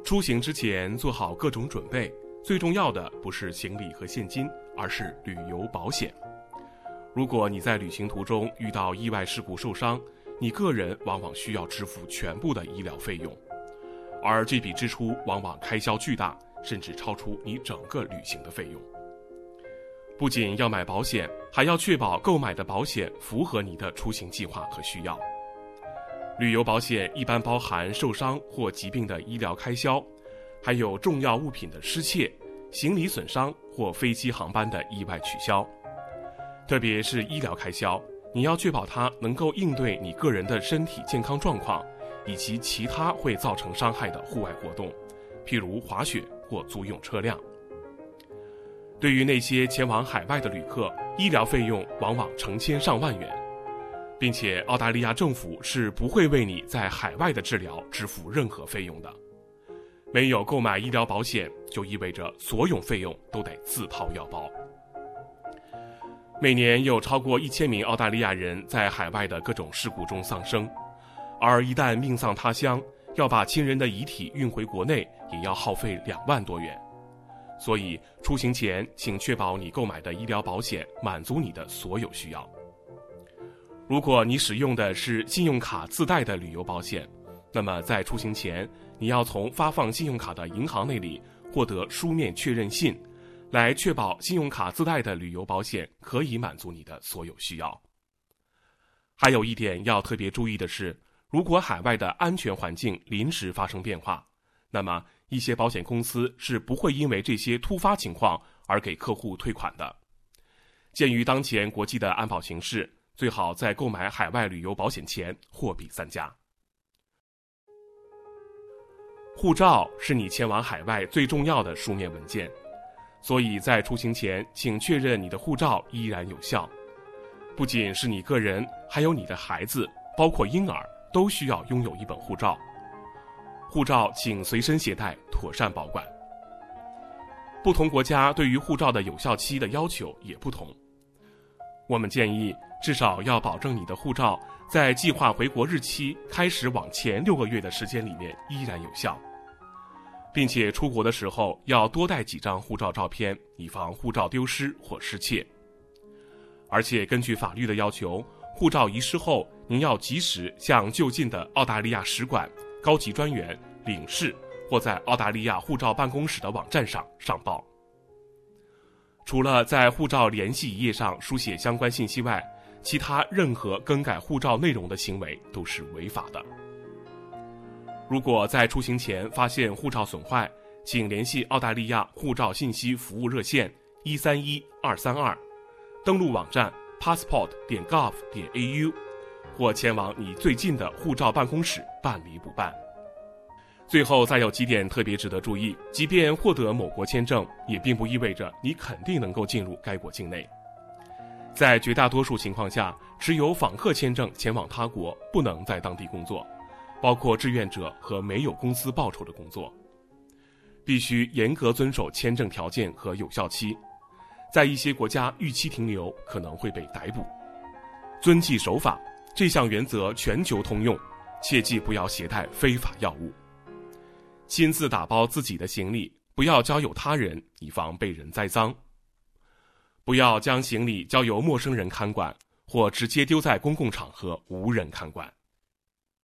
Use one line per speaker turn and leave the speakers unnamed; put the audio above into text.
出行之前做好各种准备，最重要的不是行李和现金，而是旅游保险。如果你在旅行途中遇到意外事故受伤，你个人往往需要支付全部的医疗费用，而这笔支出往往开销巨大，甚至超出你整个旅行的费用。不仅要买保险，还要确保购买的保险符合你的出行计划和需要。旅游保险一般包含受伤或疾病的医疗开销，还有重要物品的失窃、行李损伤或飞机航班的意外取消。特别是医疗开销，你要确保它能够应对你个人的身体健康状况，以及其他会造成伤害的户外活动，譬如滑雪或租用车辆。对于那些前往海外的旅客，医疗费用往往成千上万元，并且澳大利亚政府是不会为你在海外的治疗支付任何费用的。没有购买医疗保险，就意味着所有费用都得自掏腰包。每年有超过1000名澳大利亚人在海外的各种事故中丧生，而一旦命丧他乡，要把亲人的遗体运回国内也要耗费2万多元。所以出行前请确保你购买的医疗保险满足你的所有需要。如果你使用的是信用卡自带的旅游保险，那么在出行前你要从发放信用卡的银行那里获得书面确认信，来确保信用卡自带的旅游保险可以满足你的所有需要。还有一点要特别注意的是，如果海外的安全环境临时发生变化，那么一些保险公司是不会因为这些突发情况而给客户退款的。鉴于当前国际的安保形势，最好在购买海外旅游保险前货比三家。护照是你前往海外最重要的书面文件，所以在出行前请确认你的护照依然有效。不仅是你个人，还有你的孩子，包括婴儿，都需要拥有一本护照。护照请随身携带，妥善保管。不同国家对于护照的有效期的要求也不同。我们建议至少要保证你的护照在计划回国日期开始往前6个月的时间里面依然有效，并且出国的时候要多带几张护照照片，以防护照丢失或失窃。而且根据法律的要求，护照遗失后您要及时向就近的澳大利亚使馆、高级专员、领事或在澳大利亚护照办公室的网站上上报。除了在护照联系一页上书写相关信息外，其他任何更改护照内容的行为都是违法的。如果在出行前发现护照损坏，请联系澳大利亚护照信息服务热线131232，登录网站 passport.gov.au， 或前往你最近的护照办公室办理补办。最后再有几点特别值得注意，即便获得某国签证，也并不意味着你肯定能够进入该国境内。在绝大多数情况下，持有访客签证前往他国不能在当地工作，包括志愿者和没有工资报酬的工作。必须严格遵守签证条件和有效期，在一些国家逾期停留可能会被逮捕。遵纪守法，这项原则全球通用，切记不要携带非法药物。亲自打包自己的行李，不要交由他人，以防被人栽赃。不要将行李交由陌生人看管，或直接丢在公共场合无人看管。